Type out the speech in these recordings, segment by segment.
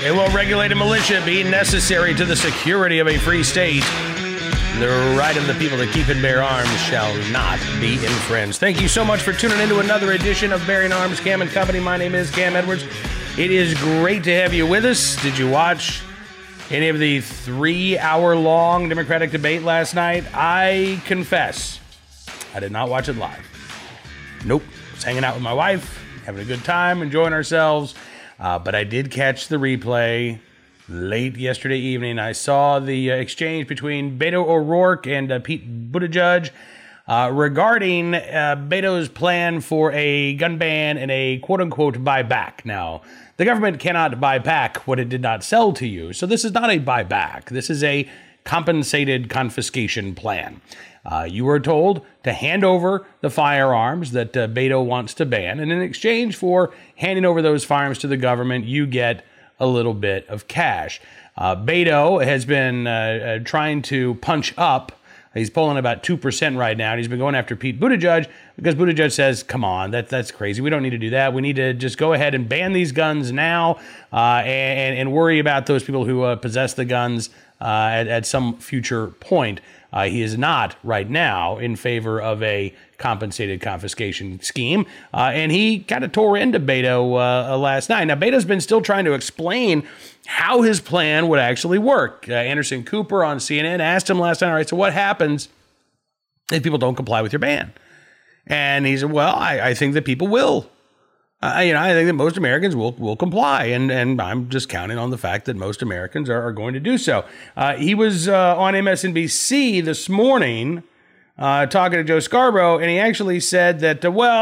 A well-regulated militia being necessary to the security of a free state. The right of the people to keep and bear arms shall not be infringed. Thank you so much for tuning into another edition of Bearing Arms, Cam and Company. My name is Cam Edwards. It is great to have you with us. Did you watch any of the 3-hour-long Democratic debate last night? I confess, I did not watch it live. Nope. I was hanging out with my wife, having a good time, enjoying ourselves. But I did catch the replay late yesterday evening. I saw the exchange between Beto O'Rourke and Pete Buttigieg regarding Beto's plan for a gun ban and a quote-unquote buyback. Now, the government cannot buy back what it did not sell to you, so this is not a buyback. This is a compensated confiscation plan. You were told to hand over the firearms that Beto wants to ban, and in exchange for handing over those firearms to the government, you get a little bit of cash. Beto has been trying to punch up. He's polling about 2% right now, and he's been going after Pete Buttigieg because Buttigieg says, come on, that's crazy. We don't need to do that. We need to just go ahead and ban these guns now and worry about those people who possess the guns at some future point. He is not right now in favor of a compensated confiscation scheme. And he kind of tore into Beto last night. Now, Beto's been still trying to explain how his plan would actually work. Anderson Cooper on CNN asked him last night, all right, so what happens if people don't comply with your ban? And he said, well, I think that people will. I think that most Americans will comply, and I'm just counting on the fact that most Americans are going to do so. He was on MSNBC this morning talking to Joe Scarborough, and he actually said that,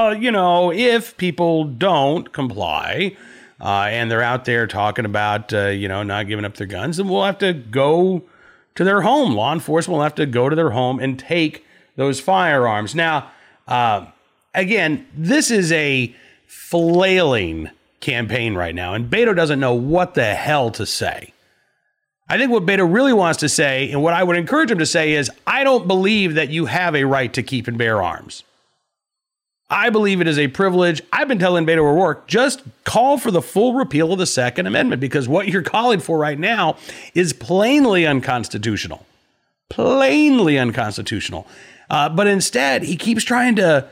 if people don't comply and they're out there talking about, not giving up their guns, then we'll have to go to their home. Law enforcement will have to go to their home and take those firearms. Now, again, this is a flailing campaign right now, and Beto doesn't know what the hell to say. I think what Beto really wants to say, and what I would encourage him to say, is, I don't believe that you have a right to keep and bear arms. I believe it is a privilege. I've been telling Beto O'Rourke, just call for the full repeal of the Second Amendment, because what you're calling for right now is plainly unconstitutional. Plainly unconstitutional. But instead, he keeps trying to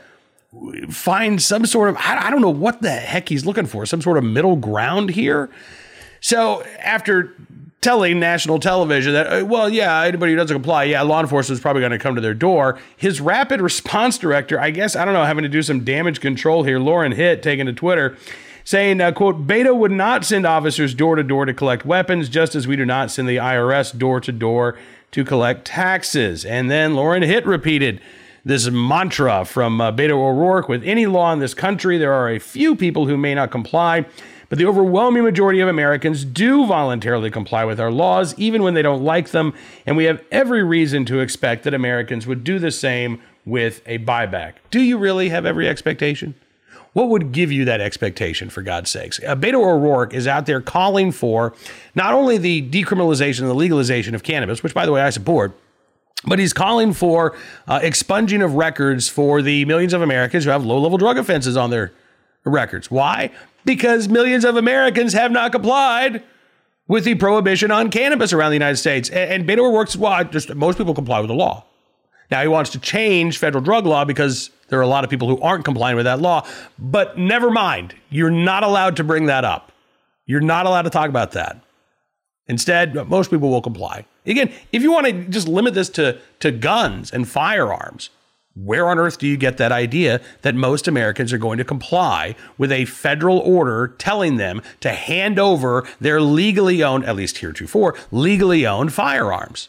find some sort of, I don't know what the heck he's looking for, some sort of middle ground here. So after telling national television that, anybody who doesn't comply, law enforcement is probably going to come to their door, his rapid response director, having to do some damage control here, Lauren Hitt, taking to Twitter, saying, quote, Beto would not send officers door to door to collect weapons, just as we do not send the IRS door to door to collect taxes. And then Lauren Hitt repeated this mantra from Beto O'Rourke: with any law in this country, there are a few people who may not comply, but the overwhelming majority of Americans do voluntarily comply with our laws, even when they don't like them, and we have every reason to expect that Americans would do the same with a buyback. Do you really have every expectation? What would give you that expectation, for God's sakes? Beto O'Rourke is out there calling for not only the decriminalization and the legalization of cannabis, which, by the way, I support, but he's calling for expunging of records for the millions of Americans who have low-level drug offenses on their records. Why? Because millions of Americans have not complied with the prohibition on cannabis around the United States. And Beto O'Rourke's, most people comply with the law. Now, he wants to change federal drug law because there are a lot of people who aren't complying with that law. But never mind. You're not allowed to bring that up. You're not allowed to talk about that. Instead, most people will comply. Again, if you want to just limit this to guns and firearms, where on earth do you get that idea that most Americans are going to comply with a federal order telling them to hand over their legally owned, at least heretofore, legally owned firearms?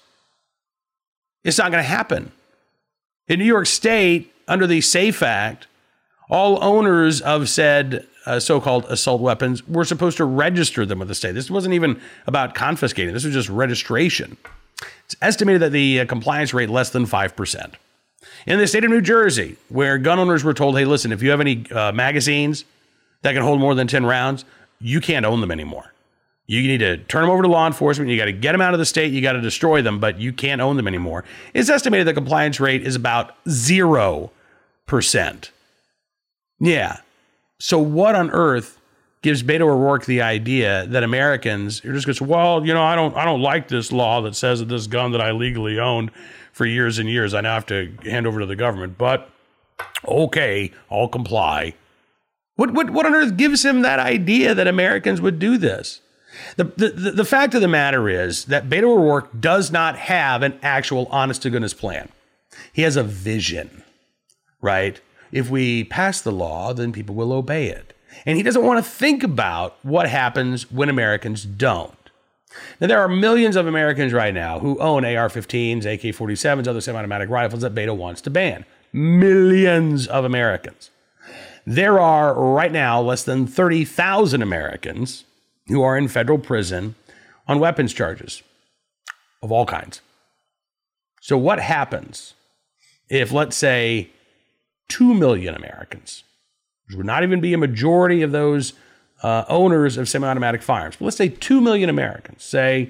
It's not going to happen. In New York State, under the SAFE Act, all owners of said so-called assault weapons were supposed to register them with the state. This wasn't even about confiscating. This was just registration. It's estimated that the compliance rate less than 5%. In the state of New Jersey, where gun owners were told, hey, listen, if you have any magazines that can hold more than 10 rounds, you can't own them anymore. You need to turn them over to law enforcement. You got to get them out of the state. You got to destroy them, but you can't own them anymore. It's estimated the compliance rate is about 0%. Yeah. So what on earth gives Beto O'Rourke the idea that Americans are just going to say, well, I don't like this law that says that this gun that I legally owned for years and years, I now have to hand over to the government. But okay, I'll comply. What on earth gives him that idea that Americans would do this? The fact of the matter is that Beto O'Rourke does not have an actual honest-to-goodness plan. He has a vision, right? If we pass the law, then people will obey it. And he doesn't want to think about what happens when Americans don't. Now, there are millions of Americans right now who own AR-15s, AK-47s, other semi-automatic rifles that Beto wants to ban. Millions of Americans. There are right now less than 30,000 Americans who are in federal prison on weapons charges of all kinds. So what happens if, let's say, 2 million Americans, which would not even be a majority of those owners of semi-automatic firearms, but let's say 2 million Americans say,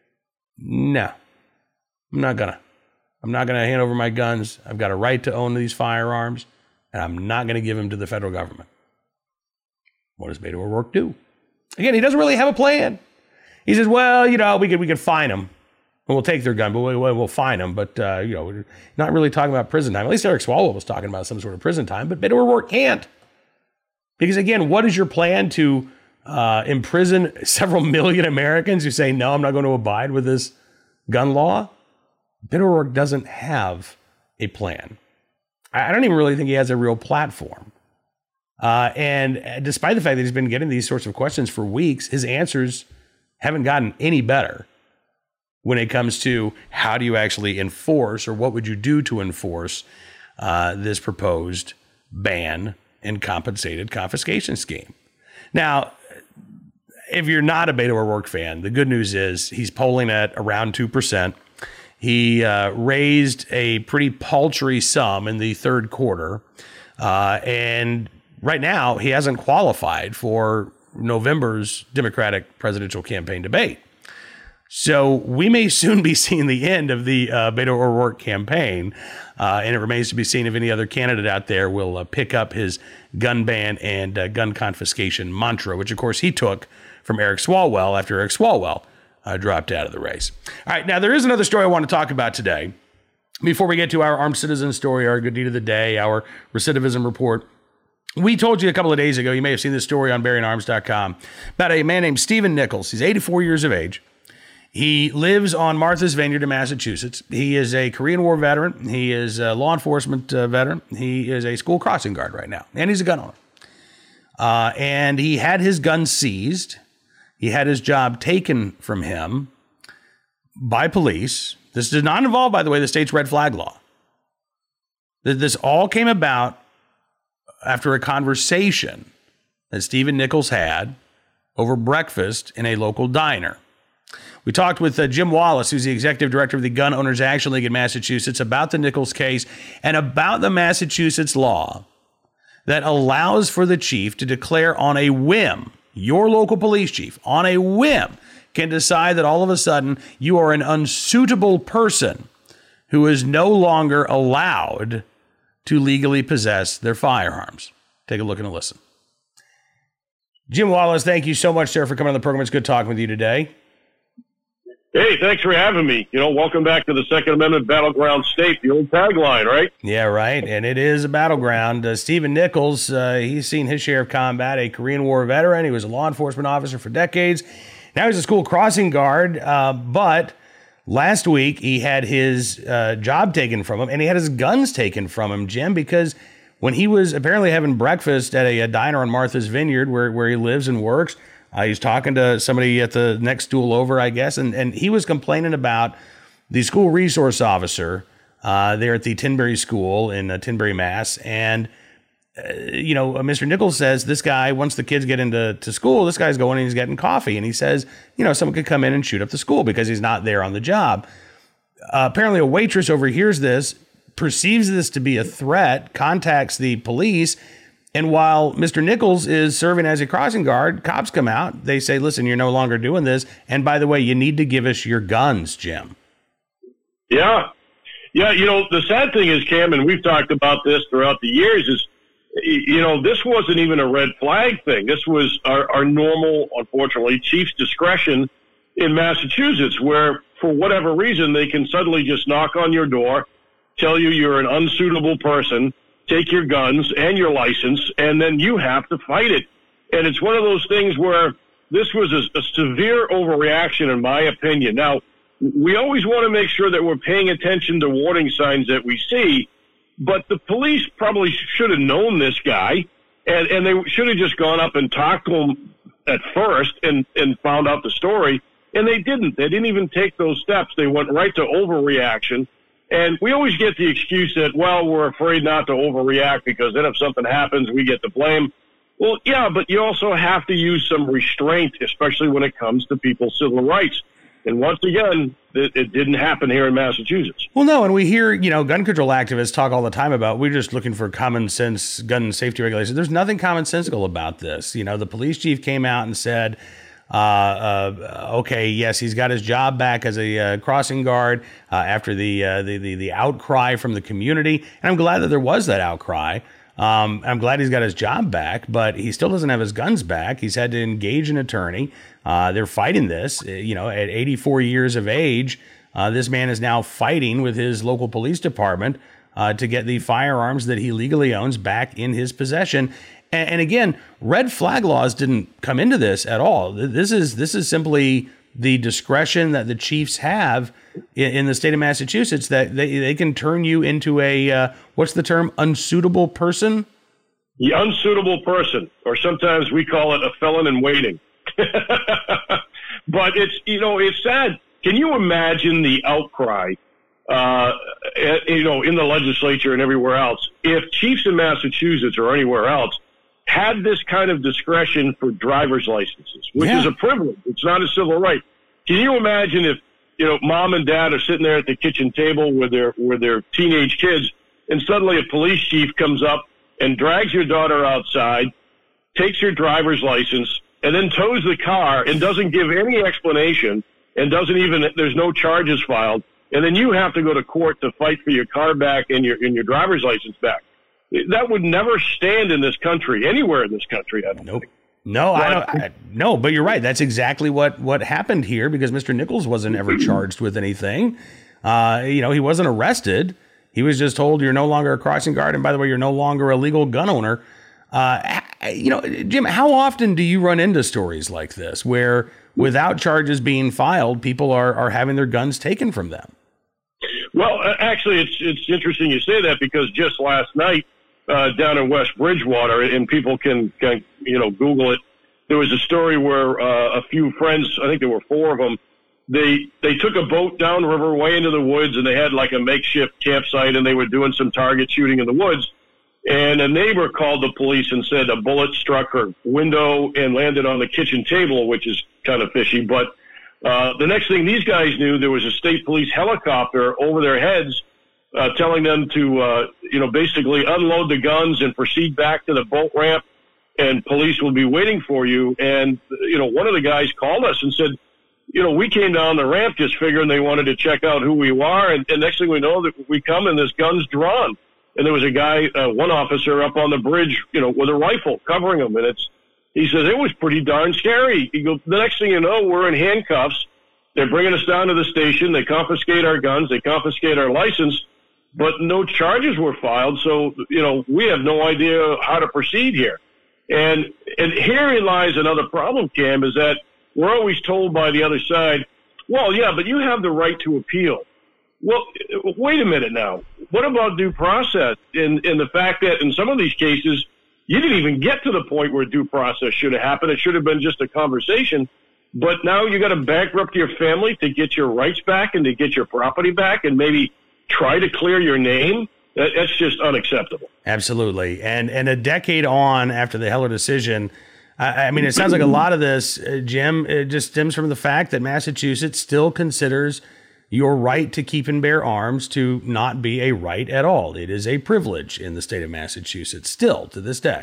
no, I'm not gonna hand over my guns. I've got a right to own these firearms, and I'm not going to give them to the federal government. What does Beto O'Rourke do? Again, he doesn't really have a plan. He says, well, we could fine them. We'll take their gun, but we'll fine them. But, we're not really talking about prison time. At least Eric Swalwell was talking about some sort of prison time, but Beto O'Rourke can't. Because, again, what is your plan to imprison several million Americans who say, no, I'm not going to abide with this gun law? Beto O'Rourke doesn't have a plan. I don't even really think he has a real platform. And despite the fact that he's been getting these sorts of questions for weeks, his answers haven't gotten any better when it comes to how do you actually enforce, or what would you do to enforce this proposed ban and compensated confiscation scheme. Now, if you're not a Beto O'Rourke fan, the good news is he's polling at around 2%. He raised a pretty paltry sum in the third quarter. And right now, he hasn't qualified for November's Democratic presidential campaign debate. So we may soon be seeing the end of the Beto O'Rourke campaign. And it remains to be seen if any other candidate out there will pick up his gun ban and gun confiscation mantra, which, of course, he took from Eric Swalwell after Eric Swalwell dropped out of the race. All right, now there is another story I want to talk about today. Before we get to our armed citizen story, our good deed of the day, our recidivism report, we told you a couple of days ago, you may have seen this story on BarryandArms.com, about a man named Stephen Nichols. He's 84 years of age. He lives on Martha's Vineyard in Massachusetts. He is a Korean War veteran. He is a law enforcement veteran. He is a school crossing guard right now, and he's a gun owner. And he had his gun seized. He had his job taken from him by police. This did not involve, by the way, the state's red flag law. This all came about after a conversation that Stephen Nichols had over breakfast in a local diner. We talked with Jim Wallace, who's the executive director of the Gun Owners Action League in Massachusetts, about the Nichols case and about the Massachusetts law that allows for the chief to declare on a whim, your local police chief, on a whim, can decide that all of a sudden you are an unsuitable person who is no longer allowed to legally possess their firearms. Take a look and a listen. Jim Wallace, thank you so much, sir, for coming on the program. It's good talking with you today. Hey, thanks for having me. Welcome back to the Second Amendment battleground state, the old tagline, right? Yeah, right. And it is a battleground. Stephen Nichols, he's seen his share of combat, a Korean War veteran. He was a law enforcement officer for decades. Now he's a school crossing guard. But last week he had his job taken from him, and he had his guns taken from him, Jim, because when he was apparently having breakfast at a diner on Martha's Vineyard where he lives and works, he's talking to somebody at the next stool over, I guess, and he was complaining about the school resource officer there at the Tinbury School in Tinbury, Mass. And, Mr. Nichols says this guy, once the kids get into school, this guy's going and he's getting coffee. And he says, someone could come in and shoot up the school because he's not there on the job. Apparently a waitress overhears this, perceives this to be a threat, contacts the police. And while Mr. Nichols is serving as a crossing guard, cops come out. They say, listen, you're no longer doing this. And by the way, you need to give us your guns, Jim. Yeah. Yeah, the sad thing is, Cam, and we've talked about this throughout the years, is This wasn't even a red flag thing. This was our normal, unfortunately, chief's discretion in Massachusetts, where for whatever reason they can suddenly just knock on your door, tell you you're an unsuitable person, take your guns and your license, and then you have to fight it. And it's one of those things where this was a severe overreaction, in my opinion. Now, we always want to make sure that we're paying attention to warning signs that we see, but the police probably should have known this guy, and they should have just gone up and talked to him at first and found out the story, and they didn't. They didn't even take those steps. They went right to overreaction, and we always get the excuse that, well, we're afraid not to overreact because then if something happens, we get the blame. Well, yeah, but you also have to use some restraint, especially when it comes to people's civil rights. And once again, it didn't happen here in Massachusetts. Well, no, and we hear, gun control activists talk all the time about we're just looking for common sense gun safety regulations. There's nothing commonsensical about this. The police chief came out and said, okay, yes, he's got his job back as a crossing guard after the outcry from the community. And I'm glad that there was that outcry. I'm glad he's got his job back, but he still doesn't have his guns back. He's had to engage an attorney. They're fighting this, at 84 years of age. This man is now fighting with his local police department to get the firearms that he legally owns back in his possession. And again, red flag laws didn't come into this at all. This is simply the discretion that the chiefs have in the state of Massachusetts, that they can turn you into a, what's the term, unsuitable person? The unsuitable person, or sometimes we call it a felon in waiting. But it's sad. Can you imagine the outcry, in the legislature and everywhere else, if chiefs in Massachusetts or anywhere else had this kind of discretion for driver's licenses, which is a privilege. It's not a civil right. Can you imagine if, mom and dad are sitting there at the kitchen table with their teenage kids, and suddenly a police chief comes up and drags your daughter outside, takes your driver's license, and then tows the car and doesn't give any explanation and there's no charges filed. And then you have to go to court to fight for your car back and your driver's license back. That would never stand in this country, anywhere in this country, I don't think. No, no, but you're right. That's exactly what happened here, because Mr. Nichols wasn't ever charged with anything. He wasn't arrested. He was just told you're no longer a crossing guard. And by the way, you're no longer a legal gun owner. Jim, how often do you run into stories like this where without charges being filed, people are having their guns taken from them? Well, actually, it's interesting you say that, because just last night, down in West Bridgewater, and people can Google it. There was a story where a few friends, I think there were 4 of them, they took a boat downriver way into the woods, and they had like a makeshift campsite, and they were doing some target shooting in the woods. And a neighbor called the police and said a bullet struck her window and landed on the kitchen table, which is kind of fishy. But the next thing these guys knew, there was a state police helicopter over their heads, telling them to, basically unload the guns and proceed back to the boat ramp, and police will be waiting for you. And, one of the guys called us and said, we came down the ramp just figuring they wanted to check out who we are. And next thing we know, that we come and this gun's drawn. And there was a guy, one officer up on the bridge, with a rifle covering him. And he says, it was pretty darn scary. He goes, the next thing you know, we're in handcuffs. They're bringing us down to the station. They confiscate our guns. They confiscate our license. But no charges were filed, so, we have no idea how to proceed here. And herein lies another problem, Cam, is that we're always told by the other side, well, yeah, but you have the right to appeal. Well, wait a minute now. What about due process? And the fact that in some of these cases, you didn't even get to the point where due process should have happened. It should have been just a conversation. But now you got to bankrupt your family to get your rights back and to get your property back and maybe try to clear your name. That's just unacceptable. Absolutely. And a decade on after the Heller decision, I mean, it sounds like a lot of this, Jim, it just stems from the fact that Massachusetts still considers your right to keep and bear arms to not be a right at all. It is a privilege in the state of Massachusetts still to this day.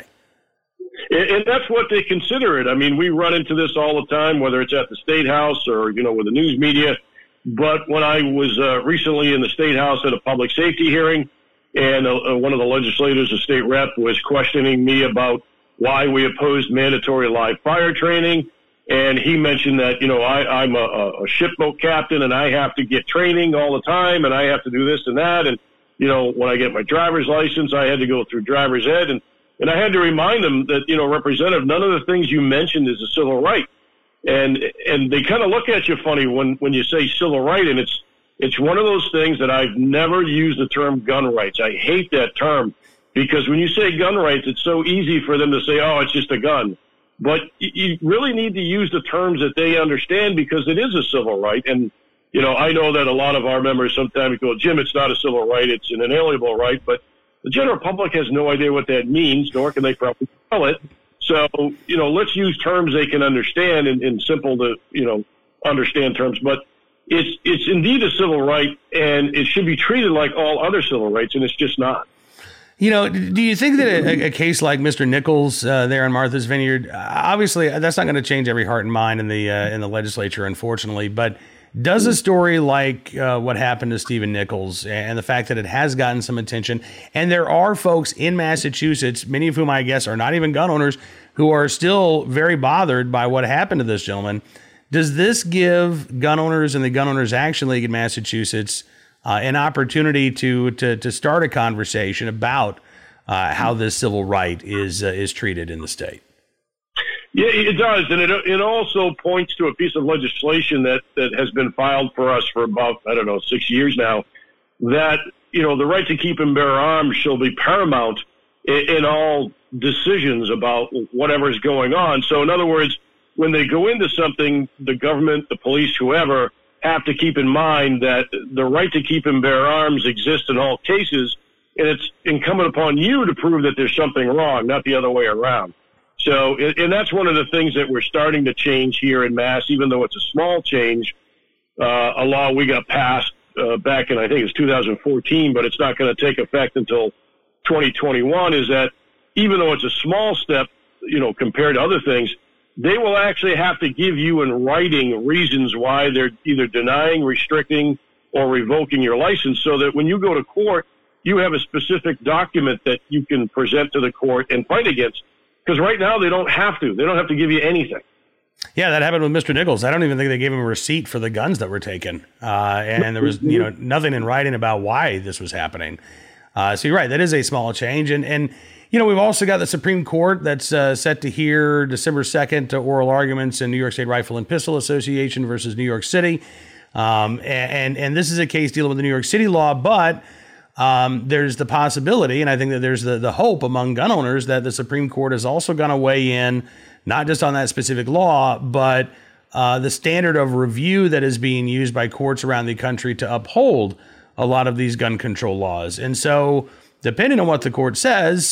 And that's what they consider it. I mean, we run into this all the time, whether it's at the State House or, with the news media. But when I was recently in the State House at a public safety hearing, and one of the legislators, a state rep, was questioning me about why we opposed mandatory live fire training. And he mentioned that, I'm a shipboat captain and I have to get training all the time and I have to do this and that. And, when I get my driver's license, I had to go through driver's ed. And I had to remind them that, Representative, none of the things you mentioned is a civil right. And they kind of look at you funny when you say civil right. And it's one of those things that I've never used the term gun rights. I hate that term because when you say gun rights, it's so easy for them to say, oh, it's just a gun. But you really need to use the terms that they understand because it is a civil right. And, I know that a lot of our members sometimes go, Jim, it's not a civil right, it's an inalienable right. But the general public has no idea what that means, nor can they probably spell it. So, let's use terms they can understand in simple to, understand terms. But it's indeed a civil right, and it should be treated like all other civil rights, and it's just not. Do you think that a case like Mr. Nichols there in Martha's Vineyard, obviously that's not going to change every heart and mind in the legislature, unfortunately, but does a story like what happened to Stephen Nichols and the fact that it has gotten some attention, and there are folks in Massachusetts, many of whom I guess are not even gun owners, who are still very bothered by what happened to this gentleman, does this give gun owners and the Gun Owners Action League in Massachusetts an opportunity to start a conversation about how this civil right is treated in the state? Yeah, it does, and it also points to a piece of legislation that has been filed for us for about 6 years now. That the right to keep and bear arms shall be paramount in all decisions about whatever is going on. So, in other words, when they go into something, the government, the police, whoever, have to keep in mind that the right to keep and bear arms exists in all cases, and it's incumbent upon you to prove that there's something wrong, not the other way around. So, and that's one of the things that we're starting to change here in Mass, even though it's a small change. A law we got passed back in, I think it's 2014, but it's not going to take effect until 2021, is that even though it's a small step, compared to other things, they will actually have to give you in writing reasons why they're either denying, restricting, or revoking your license, so that when you go to court, you have a specific document that you can present to the court and fight against. Because right now they don't have to. They don't have to give you anything. Yeah, that happened with Mr. Nichols. I don't even think they gave him a receipt for the guns that were taken. And there was nothing in writing about why this was happening. So you're right. That is a small change. And we've also got the Supreme Court that's set to hear December 2nd oral arguments in New York State Rifle and Pistol Association versus New York City. And this is a case dealing with the New York City law, but there's the possibility, and I think that there's the hope among gun owners that the Supreme Court is also going to weigh in, not just on that specific law, but the standard of review that is being used by courts around the country to uphold a lot of these gun control laws. And so, depending on what the court says,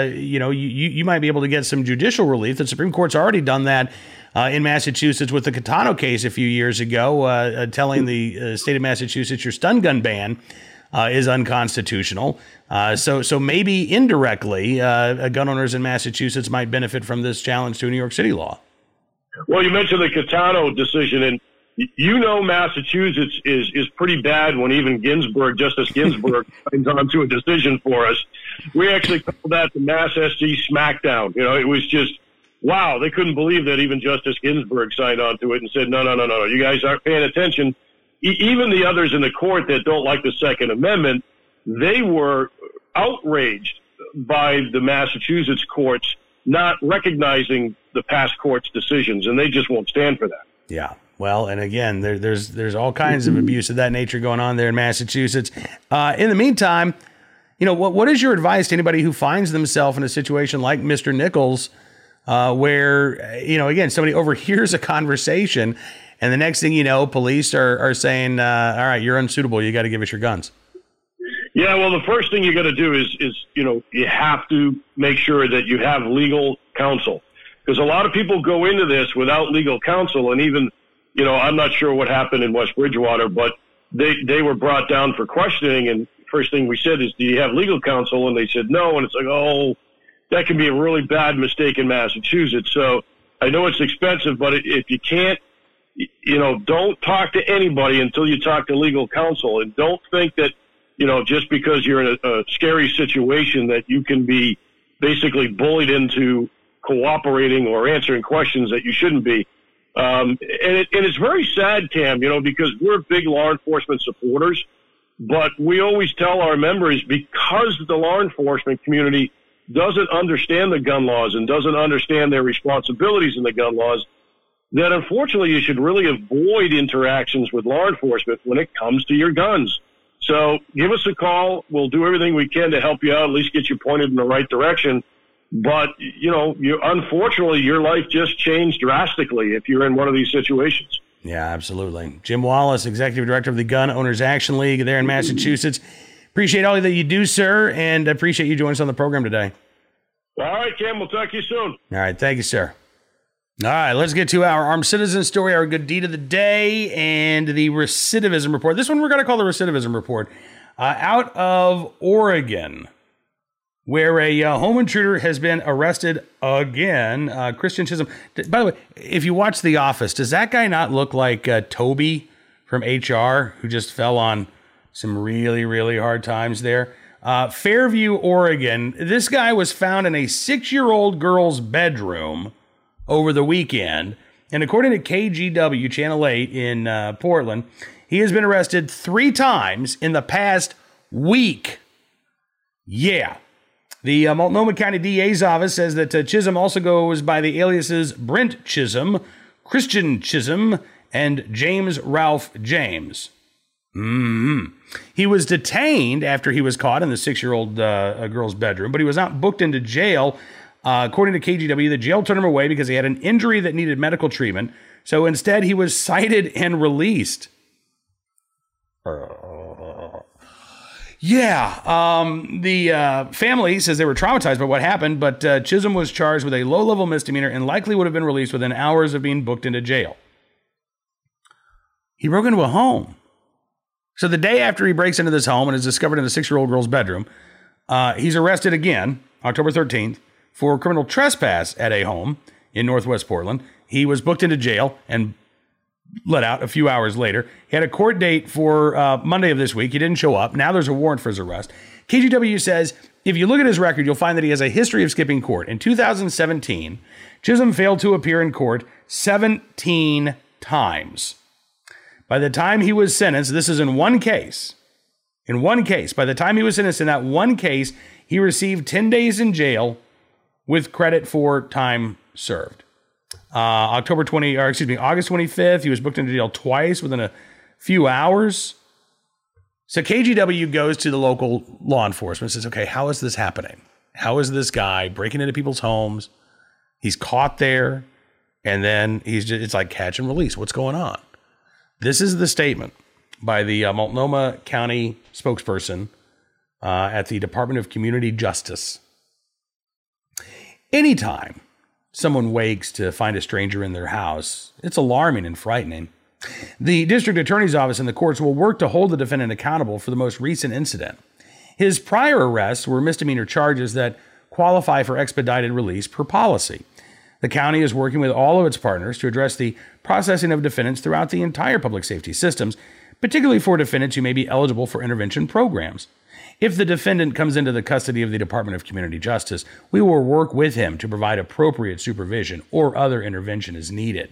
you might be able to get some judicial relief. The Supreme Court's already done that in Massachusetts with the Catano case a few years ago, telling the state of Massachusetts your stun gun ban is unconstitutional. So maybe indirectly, gun owners in Massachusetts might benefit from this challenge to a New York City law. Well, you mentioned the Catano decision, and Massachusetts is pretty bad when even Justice Ginsburg signs on to a decision for us. We actually called that the Mass SG Smackdown. It was just, wow, they couldn't believe that even Justice Ginsburg signed on to it and said, no, you guys aren't paying attention. Even the others in the court that don't like the Second Amendment, they were outraged by the Massachusetts courts not recognizing the past court's decisions, and they just won't stand for that. Yeah. Well, and again, there's all kinds of abuse of that nature going on there in Massachusetts. In the meantime, what is your advice to anybody who finds themselves in a situation like Mr. Nichols, where, again, somebody overhears a conversation and the next thing you know, police are saying, all right, you're unsuitable. You got to give us your guns. Yeah, well, the first thing you got to do is you have to make sure that you have legal counsel, because a lot of people go into this without legal counsel. And even, I'm not sure what happened in West Bridgewater, but they were brought down for questioning. And first thing we said is, do you have legal counsel? And they said no. And it's like, oh, that can be a really bad mistake in Massachusetts. So I know it's expensive, but if you can't, don't talk to anybody until you talk to legal counsel, and don't think that just because you're in a scary situation that you can be basically bullied into cooperating or answering questions that you shouldn't be. And it's very sad, Cam, because we're big law enforcement supporters, but we always tell our members, because the law enforcement community doesn't understand the gun laws and doesn't understand their responsibilities in the gun laws, that unfortunately you should really avoid interactions with law enforcement when it comes to your guns. So give us a call. We'll do everything we can to help you out, at least get you pointed in the right direction. But, unfortunately, your life just changed drastically if you're in one of these situations. Yeah, absolutely. Jim Wallace, Executive Director of the Gun Owners Action League there in Massachusetts. Appreciate all that you do, sir, and appreciate you joining us on the program today. All right, Cam, we'll talk to you soon. All right, thank you, sir. All right, let's get to our armed citizen story, our good deed of the day, and the recidivism report. This one we're going to call the recidivism report. Out of Oregon, where a home intruder has been arrested again. Christian Chisholm. By the way, if you watch The Office, does that guy not look like Toby from HR, who just fell on some really, really hard times there? Fairview, Oregon. This guy was found in a 6-year-old girl's bedroom over the weekend. And according to KGW Channel 8 in Portland, he has been arrested 3 times in the past week. Yeah. The Multnomah County DA's office says that Chisholm also goes by the aliases Brent Chisholm, Christian Chisholm, and James Ralph James. He was detained after he was caught in the 6-year-old girl's bedroom, but he was not booked into jail. According to KGW, the jail turned him away because he had an injury that needed medical treatment. So instead, he was cited and released. The family says they were traumatized by what happened, but Chisholm was charged with a low-level misdemeanor and likely would have been released within hours of being booked into jail. He broke into a home. So the day after he breaks into this home and is discovered in a 6-year-old girl's bedroom, he's arrested again, October 13th, for criminal trespass at a home in Northwest Portland. He was booked into jail and let out a few hours later. He had a court date for Monday of this week. He didn't show up. Now there's a warrant for his arrest. KGW says, if you look at his record, you'll find that he has a history of skipping court. In 2017, Chisholm failed to appear in court 17 times. By the time he was sentenced, this is in one case. By the time he was sentenced in that one case, he received 10 days in jail with credit for time served. August 25th, he was booked into jail twice within a few hours. So KGW goes to the local law enforcement and says, okay, how is this happening? How is this guy breaking into people's homes? He's caught there, and then it's like catch and release. What's going on? This is the statement by the Multnomah County spokesperson at the Department of Community Justice. Anytime someone wakes to find a stranger in their house, it's alarming and frightening. The district attorney's office and the courts will work to hold the defendant accountable for the most recent incident. His prior arrests were misdemeanor charges that qualify for expedited release per policy. The county is working with all of its partners to address the processing of defendants throughout the entire public safety systems, particularly for defendants who may be eligible for intervention programs. If the defendant comes into the custody of the Department of Community Justice, we will work with him to provide appropriate supervision or other intervention as needed.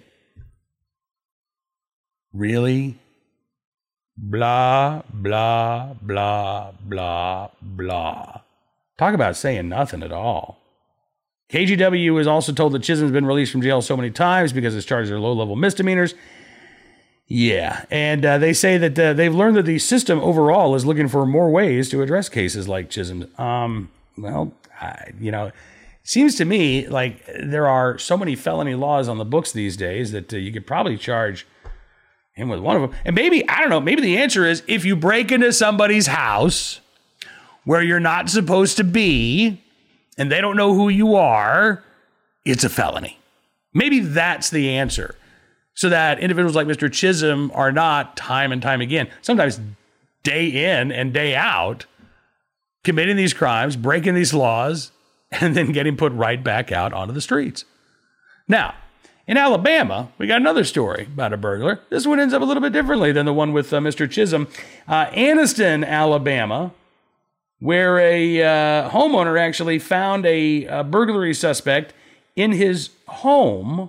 Really? Blah, blah, blah, blah, blah. Talk about saying nothing at all. KGW is also told that Chisholm's been released from jail so many times because his charges are low-level misdemeanors. Yeah, and they say that they've learned that the system overall is looking for more ways to address cases like Chisholm's. It seems to me like there are so many felony laws on the books these days that you could probably charge him with one of them. And maybe, I don't know, maybe the answer is if you break into somebody's house where you're not supposed to be and they don't know who you are, it's a felony. Maybe that's the answer. So that individuals like Mr. Chisholm are not time and time again, sometimes day in and day out, committing these crimes, breaking these laws, and then getting put right back out onto the streets. Now, In Alabama, we got another story about a burglar. This one ends up a little bit differently than the one with Mr. Chisholm. Anniston, Alabama, where a homeowner actually found a burglary suspect in his home.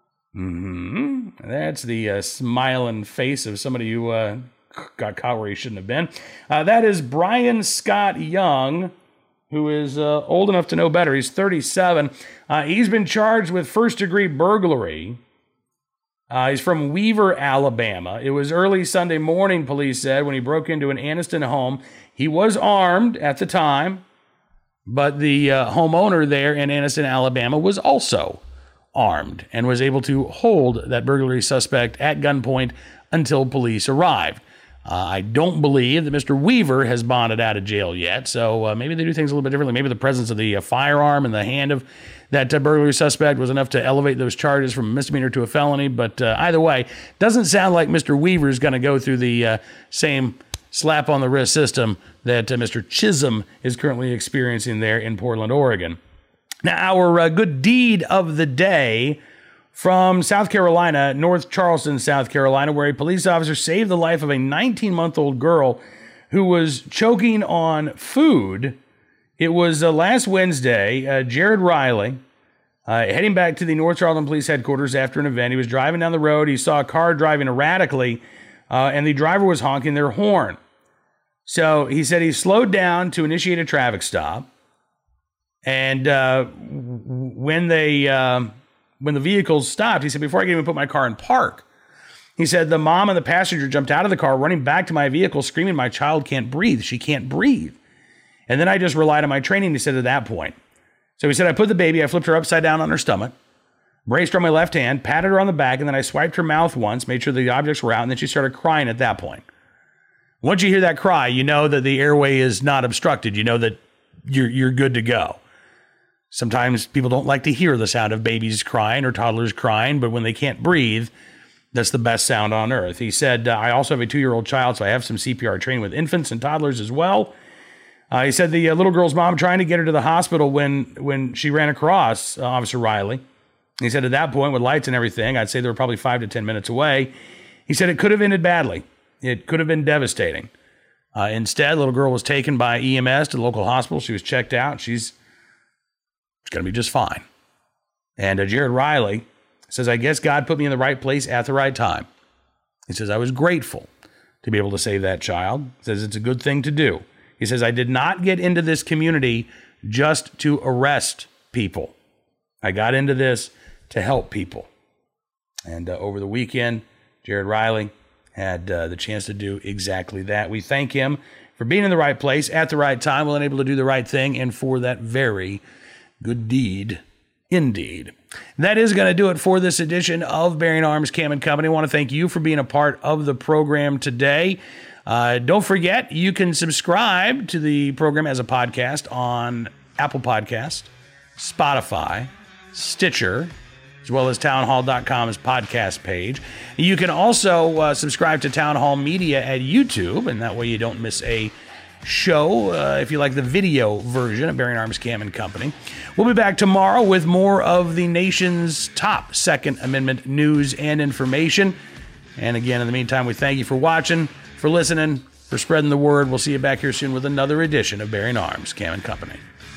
That's the smiling face of somebody who got caught where he shouldn't have been. That is Brian Scott Young, who is old enough to know better. He's 37. He's been charged with first-degree burglary. He's from Weaver, Alabama. It was early Sunday morning, police said, when he broke into an Anniston home. He was armed at the time, but the homeowner there in Anniston, Alabama, was also armed and was able to hold that burglary suspect at gunpoint until police arrived. I don't believe that Mr. Weaver has bonded out of jail yet, so maybe they do things a little bit differently. Maybe the presence of the firearm in the hand of that burglary suspect was enough to elevate those charges from a misdemeanor to a felony, but either way, doesn't sound like Mr. Weaver is going to go through the same slap on the wrist system that Mr. Chisholm is currently experiencing there in Portland, Oregon. Now, our good deed of the day from South Carolina, North Charleston, South Carolina, where a police officer saved the life of a 19-month-old girl who was choking on food. It was last Wednesday. Jared Riley, heading back to the North Charleston Police Headquarters after an event. He was driving down the road. He saw a car driving erratically, and the driver was honking their horn. So he said he slowed down to initiate a traffic stop. And when the vehicles stopped, he said, before I could even put my car in park, he said, the mom and the passenger jumped out of the car, running back to my vehicle, screaming, my child can't breathe. She can't breathe. And then I just relied on my training, he said, at that point. So he said, I put the baby, I flipped her upside down on her stomach, braced her on my left hand, patted her on the back, and then I swiped her mouth once, made sure the objects were out, and then she started crying at that point. Once you hear that cry, you know that the airway is not obstructed. You know that you're good to go. Sometimes people don't like to hear the sound of babies crying or toddlers crying, but when they can't breathe, that's the best sound on earth. He said, I also have a 2-year-old child, so I have some CPR training with infants and toddlers as well. He said the little girl's mom trying to get her to the hospital when she ran across Officer Riley. He said at that point, with lights and everything, I'd say they were probably 5 to 10 minutes away. He said it could have ended badly. It could have been devastating. Instead, little girl was taken by EMS to the local hospital. She was checked out. She's going to be just fine. And Jared Riley says, I guess God put me in the right place at the right time. He says, I was grateful to be able to save that child. He says, it's a good thing to do. He says, I did not get into this community just to arrest people. I got into this to help people. And over the weekend, Jared Riley had the chance to do exactly that. We thank him for being in the right place at the right time, and able to do the right thing, and for that very good deed indeed. That is going to do it for this edition of Bearing Arms Cam and Company. I want to thank you for being a part of the program today. Don't forget, you can subscribe to the program as a podcast on Apple Podcast, Spotify, Stitcher, as well as townhall.com's podcast page. You can also subscribe to Town Hall Media at YouTube, and that way you don't miss a show if you like the video version of Bearing Arms Cam and Company. We'll be back tomorrow with more of the nation's top Second Amendment news and information. And again, in the meantime, we thank you for watching, for listening, for spreading the word. We'll see you back here soon with another edition of Bearing Arms Cam and Company.